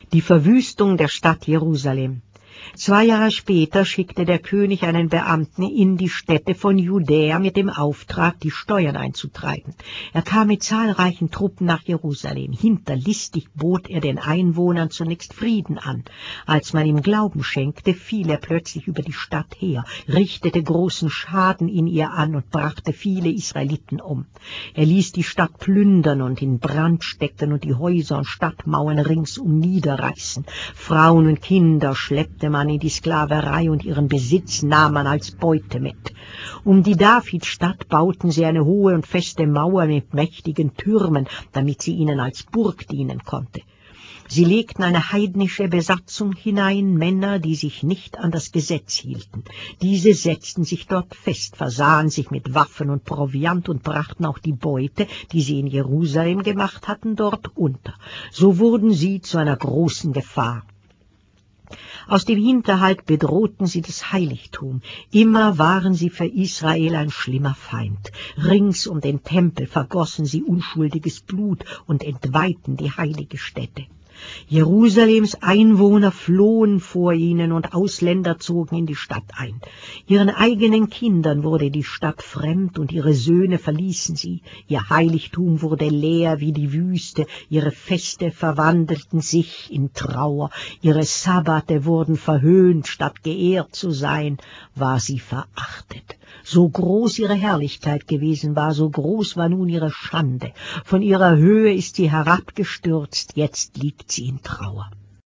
Die Verwüstung der Stadt Jerusalem. 2 Jahre später schickte der König einen Beamten in die Städte von Judäa mit dem Auftrag, die Steuern einzutreiben. Er kam mit zahlreichen Truppen nach Jerusalem. Hinterlistig bot er den Einwohnern zunächst Frieden an. Als man ihm Glauben schenkte, fiel er plötzlich über die Stadt her, richtete großen Schaden in ihr an und brachte viele Israeliten um. Er ließ die Stadt plündern und in Brand stecken und die Häuser und Stadtmauern ringsum niederreißen. Frauen und Kinder schleppte man in die Sklaverei und ihren Besitz nahm man als Beute mit. Um die Davidstadt bauten sie eine hohe und feste Mauer mit mächtigen Türmen, damit sie ihnen als Burg dienen konnte. Sie legten eine heidnische Besatzung hinein, Männer, die sich nicht an das Gesetz hielten. Diese setzten sich dort fest, versahen sich mit Waffen und Proviant und brachten auch die Beute, die sie in Jerusalem gemacht hatten, dort unter. So wurden sie zu einer großen Gefahr. Aus dem Hinterhalt bedrohten sie das Heiligtum. Immer waren sie für Israel ein schlimmer Feind. Rings um den Tempel vergossen sie unschuldiges Blut und entweihten die heilige Stätte. Jerusalems Einwohner flohen vor ihnen und Ausländer zogen in die Stadt ein. Ihren eigenen Kindern wurde die Stadt fremd und ihre Söhne verließen sie. Ihr Heiligtum wurde leer wie die Wüste, ihre Feste verwandelten sich in Trauer, ihre Sabbate wurden verhöhnt, statt geehrt zu sein, war sie verachtet. So groß ihre Herrlichkeit gewesen war, so groß war nun ihre Schande. Von ihrer Höhe ist sie herabgestürzt, jetzt liegt sie in Trauer.